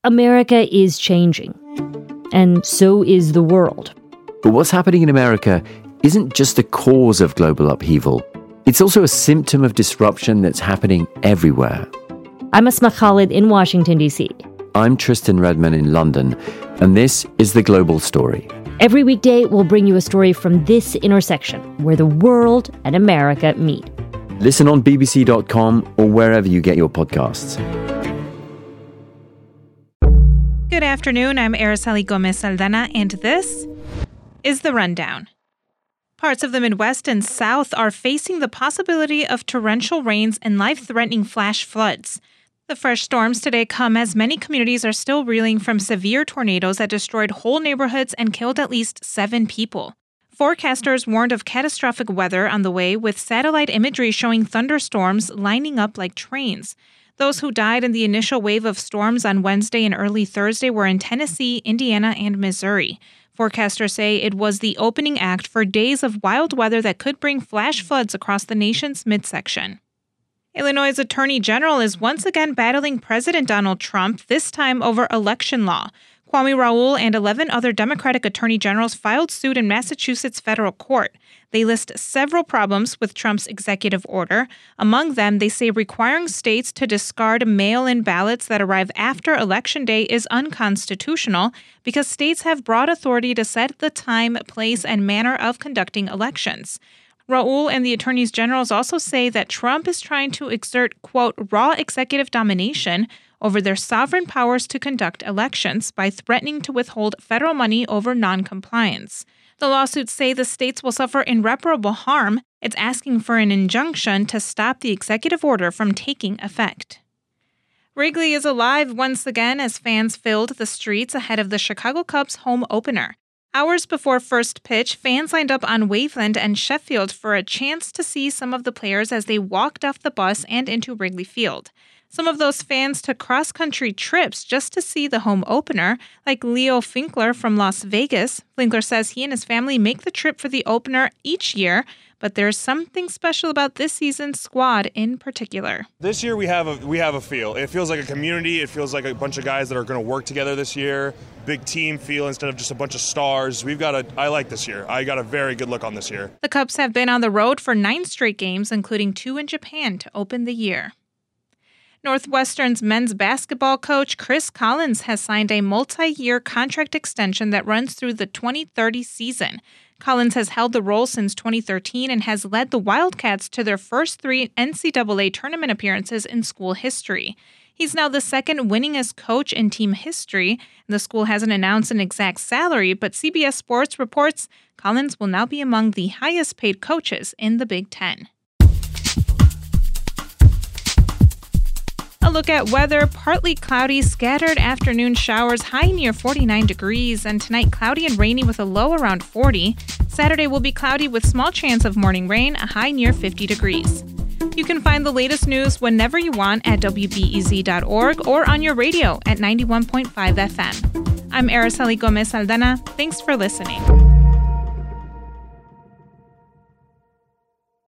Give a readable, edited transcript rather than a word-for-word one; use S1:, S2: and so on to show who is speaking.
S1: America is changing, and so is the world.
S2: But what's happening in America isn't just the cause of global upheaval. It's also a symptom of disruption that's happening everywhere.
S1: I'm Asma Khalid in Washington, D.C.
S2: I'm Tristan Redman in London, and this is The Global Story.
S1: Every weekday, we'll bring you a story from this intersection where the world and America meet.
S2: Listen on bbc.com or wherever you get your podcasts.
S3: Good afternoon, I'm Araceli Gomez Saldana, and this is The Rundown. Parts of the Midwest and South are facing the possibility of torrential rains and life-threatening flash floods. The fresh storms today come as many communities are still reeling from severe tornadoes that destroyed whole neighborhoods and killed at least 7 people. Forecasters warned of catastrophic weather on the way, with satellite imagery showing thunderstorms lining up like trains. Those who died in the initial wave of storms on Wednesday and early Thursday were in Tennessee, Indiana, and Missouri. Forecasters say it was the opening act for days of wild weather that could bring flash floods across the nation's midsection. Illinois' Attorney General is once again battling President Donald Trump, this time over election law. Kwame Raoul and 11 other Democratic attorney generals filed suit in Massachusetts federal court. They list several problems with Trump's executive order. Among them, they say requiring states to discard mail-in ballots that arrive after Election Day is unconstitutional because states have broad authority to set the time, place, and manner of conducting elections. Raoul and the attorneys generals also say that Trump is trying to exert, quote, raw executive domination over their sovereign powers to conduct elections by threatening to withhold federal money over noncompliance. The lawsuits say the states will suffer irreparable harm. It's asking for an injunction to stop the executive order from taking effect. Wrigley is alive once again as fans filled the streets ahead of the Chicago Cubs home opener. Hours before first pitch, fans lined up on Waveland and Sheffield for a chance to see some of the players as they walked off the bus and into Wrigley Field. Some of those fans took cross-country trips just to see the home opener, like Leo Finkler from Las Vegas. Finkler says he and his family make the trip for the opener each year, but there's something special about this season's squad in particular.
S4: This year we have a feel. It feels like a community. It feels like a bunch of guys that are going to work together this year. Big team feel instead of just a bunch of stars. I like this year. I got a very good look on this year.
S3: The Cubs have been on the road for 9 straight games, including 2 in Japan to open the year. Northwestern's men's basketball coach Chris Collins has signed a multi-year contract extension that runs through the 2030 season. Collins has held the role since 2013 and has led the Wildcats to their first 3 NCAA tournament appearances in school history. He's now the second winningest coach in team history. The school hasn't announced an exact salary, but CBS Sports reports Collins will now be among the highest paid coaches in the Big Ten. A look at weather: partly cloudy, scattered afternoon showers, high near 49 degrees, and tonight cloudy and rainy with a low around 40. Saturday will be cloudy with small chance of morning rain, a high near 50 degrees. You can find the latest news whenever you want at WBEZ.org or on your radio at 91.5 FM. I'm Araceli Gomez Saldana. Thanks for listening.